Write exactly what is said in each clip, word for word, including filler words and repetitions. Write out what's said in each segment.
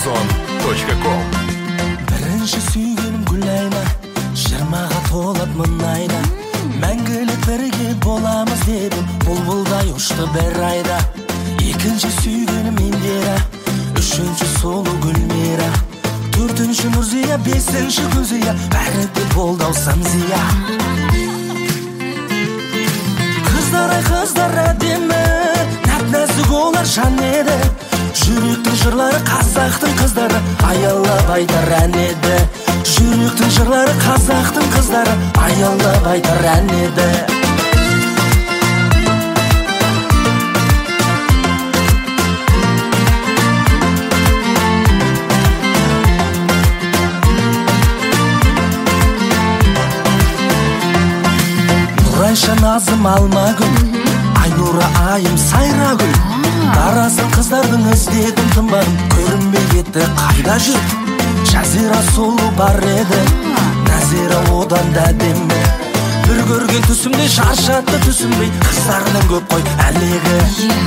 озон точка ком. Бірінші сүйгенім гүл айна, жиырмаға толат мың айна. Мәңгілік бірге боламыз дедім, бұлбұлдай ұшты бір айда. Екінші сүйгенім Индира, үшінші солу Гүлмира, төртінші Нұрзия, бесінші Гүлзия, бәрі де болды ау Санзия. Қыздар ай қыздар әдемі, нәп-нәзік олар жан еді. Жүректің жырлары қазақтың қыздары, аялап айтар ән еді. Жүректің жырлары қазақтың қыздары, аялап айтар ән еді. Нұрайша Назым Алмагүл, Айнура айым Сайрагүл. Дарасын қыздардың іздедім тынбадым, көрінбей кетті қайда жүр. Жазира сұлу бар еді, Назира одан да әдемі. Бір көрген түсімде шаршатты түсінбей, қыздарынан көп қой әлегі.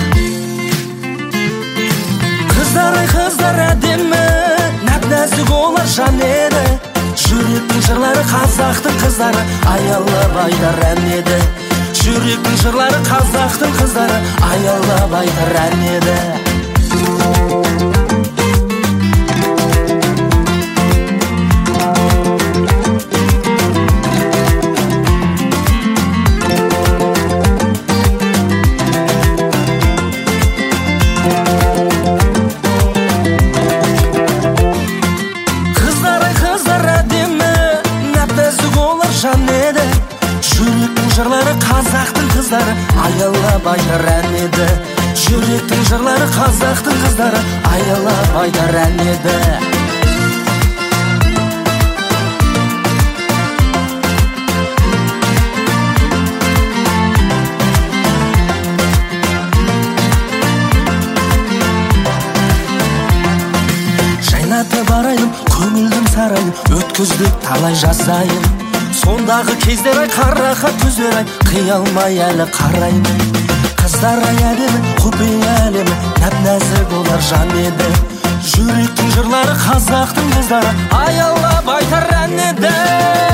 Қыздар ай қыздар әдемі, нәп-нәзік олар жан еді. Жүректің жырлары қазақтың қыздары, аялап айтар ән еді. Жүректің жырлары қазақтың қыздары, аялап айтар ән еді. Қыздар ай қыздар әдемі, нәп-нәзік олар жан еді. Жүректің жырлары қазақтың қыздары, аялап айтар ән еді. Жүректің жырлары қазақтың қыздары, аялап айтар ән еді. Жайнаты барайым, көңілдің сарайын, өткіздік талай жасайын. Сондағы кездер ай қарақат көздер ай, қия алмай әлі қараймын. Қыздар ай әлемі, құпия әлемі, нәп-нәзік олар жан еді. Жүректің жырлары қазақтың қыздары, аялап айтар ән еді.